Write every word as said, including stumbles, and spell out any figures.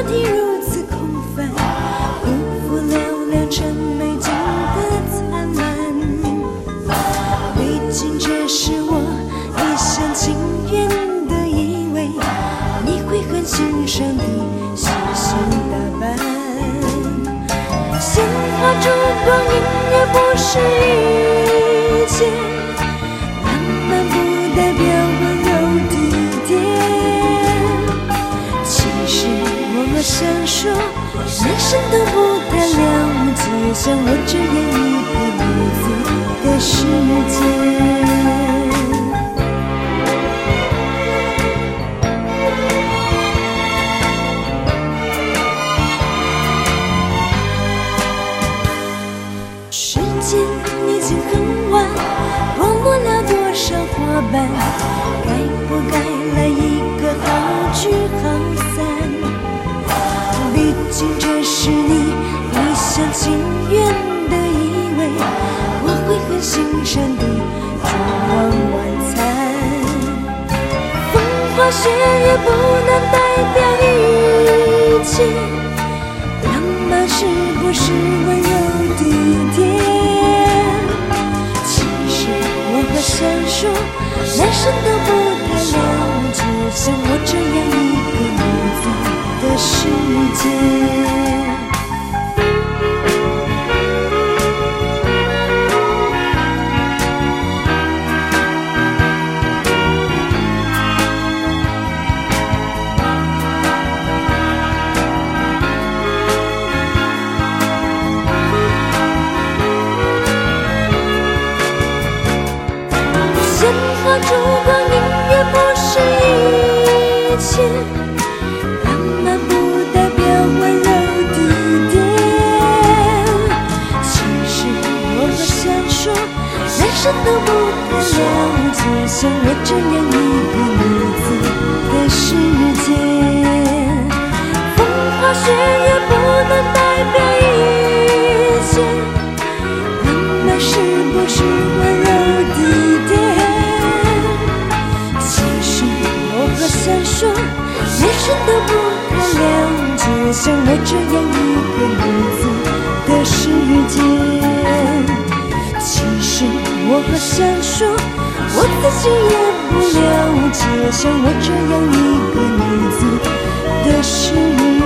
底如此空泛，辜负了良辰美景的灿烂。毕竟这是我一厢情愿的以为，你会很欣赏的细心打扮。鲜花烛光音乐不是一切，浪漫不代表温柔体贴。其实我想说，男生都不太了解像我这样一个女子的世界。时间已经很晚，落寞了多少花瓣，该不该来一个好聚好散？毕竟这是你一厢情愿的以为，我会很欣赏的烛光晚餐。风花雪月不能代表一切，浪漫是不是温柔体贴？其实我很想说，男生都不太了解像我这样一个女子的世界。鲜花烛光音乐不是一切，浪漫不代表温柔体贴。其实我很想说，男生都不太了解像我这样一个女子的世界。风花雪月不能代表一切，浪漫是不是温柔体贴？想说，男生都不太了解像我这样一个女子的世界。其实我好想说，我自己也不了解像我这样一个女子的世界。